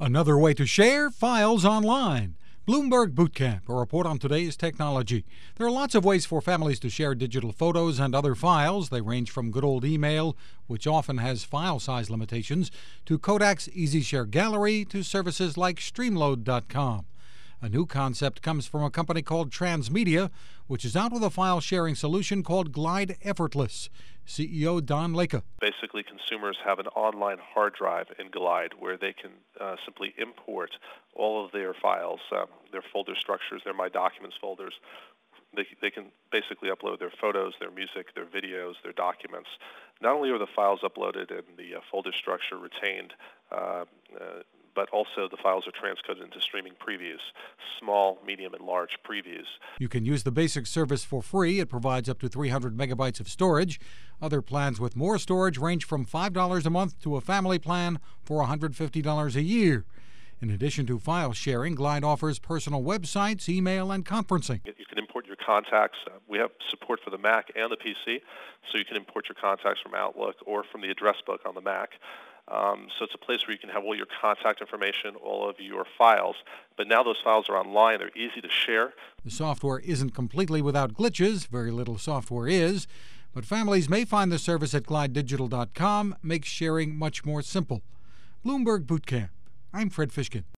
Another way to share files online. Bloomberg Bootcamp, a report on today's technology. There are lots of ways for families to share digital photos and other files. They range from good old email, which often has file size limitations, to Kodak's EasyShare Gallery, to services like Streamload.com. A new concept comes from a company called Transmedia, which is out with a file-sharing solution called Glide Effortless. CEO Don Leka. Basically, consumers have an online hard drive in Glide where they can simply import all of their files, their folder structures, their My Documents folders. They can basically upload their photos, their music, their videos, their documents. Not only are the files uploaded and the folder structure retained, but also the files are transcoded into streaming previews, small, medium, and large previews. You can use the basic service for free. It provides up to 300 megabytes of storage. Other plans with more storage range from $5 a month to a family plan for $150 a year. In addition to file sharing, Glide offers personal websites, email, and conferencing. You can import your contacts. We have support for the Mac and the PC, so you can import your contacts from Outlook or from the address book on the Mac. So it's a place where you can have all your contact information, all of your files. But now those files are online. They're easy to share. The software isn't completely without glitches. Very little software is. But families may find the service at glidedigital.com makes sharing much more simple. Bloomberg Bootcamp. I'm Fred Fishkin.